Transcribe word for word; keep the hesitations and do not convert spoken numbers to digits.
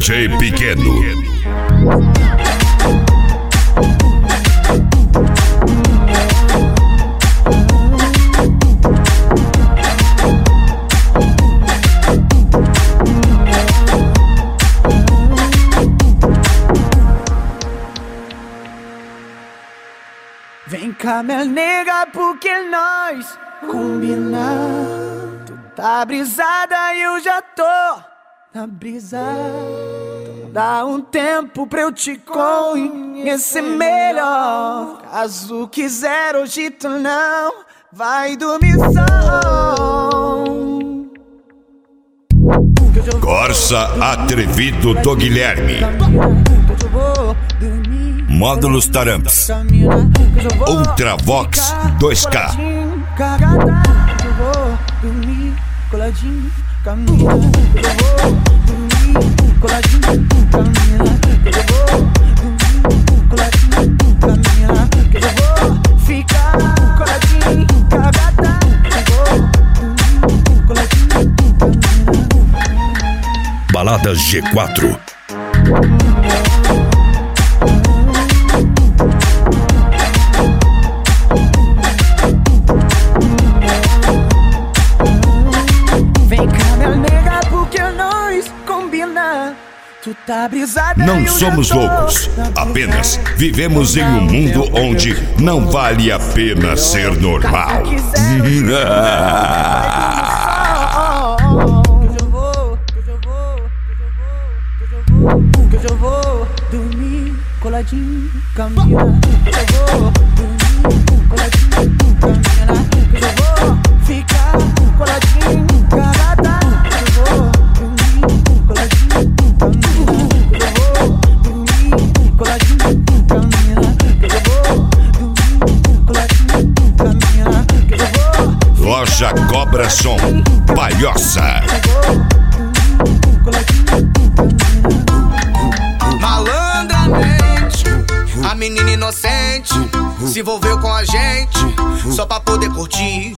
J Pequeno. Vem cá, minha nega, porque nós combinamos. Tu tá brisada e eu já tô na brisa. Então dá um tempo pra eu te conhecer melhor. Caso quiser, hoje tu não vai dormir só. Corsa Atrevido do Guilherme. Módulos Taramps. Ultravox dois K. Baladas G quatro. Não somos loucos, apenas vivemos em um mundo onde não vale a pena ser normal. Que eu já vou dormir coladinho com a mina. Que eu já vou dormir coladinho com a mina. Que eu já vou ficar coladinho com a gata. Que eu vou dormir coladinho com a mina. Que eu já vou dormir coladinho com a mina. Que eu já vou dormir coladinho com a mina. Que eu já vou. Loja Cobra Som, Palhoça. Malandramente, a menina inocente se envolveu com a gente só pra poder curtir.